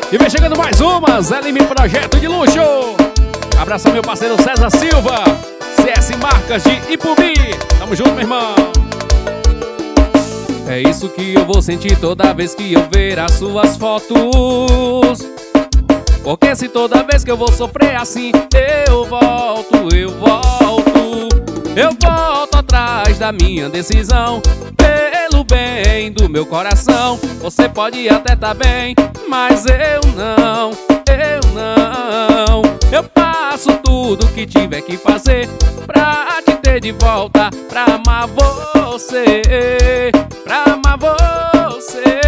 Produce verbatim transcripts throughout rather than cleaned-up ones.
E vem chegando mais uma, Zé Lime Projeto de Luxo. Abraça meu parceiro César Silva, C S Marcas de Ipubi. Tamo junto, meu irmão. É isso que eu vou sentir toda vez que eu ver as suas fotos. Porque se toda vez que eu vou sofrer assim, eu volto, eu volto, eu volto atrás da minha decisão. Pelo bem do meu coração, você pode até tá bem, mas eu não, eu não. Eu faço tudo que tiver que fazer pra te ter de volta, pra amar você, pra amar você.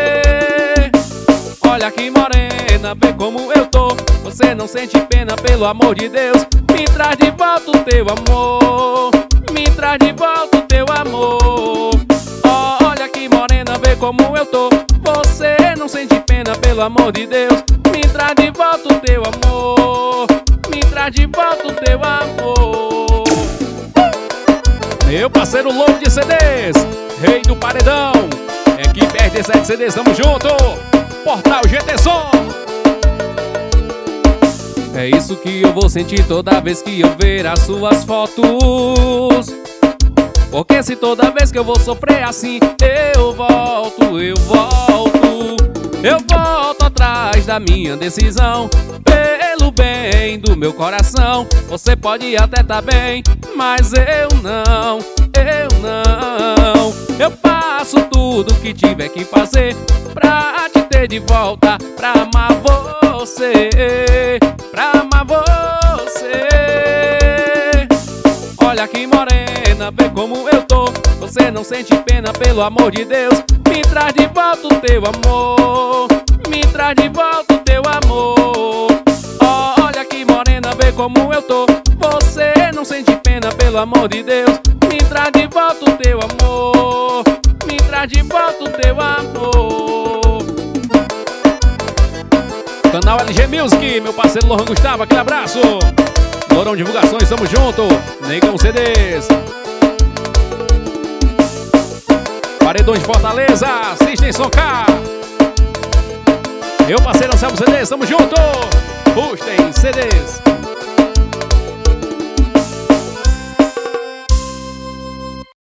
Olha que morena, vê como eu tô. Você não sente pena, pelo amor de Deus. Me traz de volta o teu amor, me traz de volta o teu amor. Olha que morena, vê como eu tô. Você não sente pena, pelo amor de Deus. Me traz de volta o teu amor, me traz de volta o teu amor. Meu parceiro louco de C Ds, rei do paredão, equipe R D sete C Ds, tamo junto. Portal G T Som. É isso que eu vou sentir toda vez que eu ver as suas fotos. Porque se toda vez que eu vou sofrer assim, eu volto, eu volto, eu volto atrás da minha decisão. Pelo bem do meu coração, você pode até tá bem, mas eu não, eu não. Eu faço tudo que tiver que fazer pra te ter de volta, pra amar você, pra amar você. Olha que morena, vê como eu tô. Você não sente pena, pelo amor de Deus. Me traz de volta o teu amor, me traz de volta o teu amor. Olha que morena, vê como eu tô. Você não sente pena, pelo amor de Deus. Me traz de volta o teu amor, me traz de volta o teu amor. Canal L G Music, meu parceiro Lohan Gustavo, aquele abraço. Lourão Divulgações, tamo junto. Negão C Ds. Paredões de Fortaleza, System Som K. Meu parceiro Anselmo C Ds, tamo junto. System C Ds.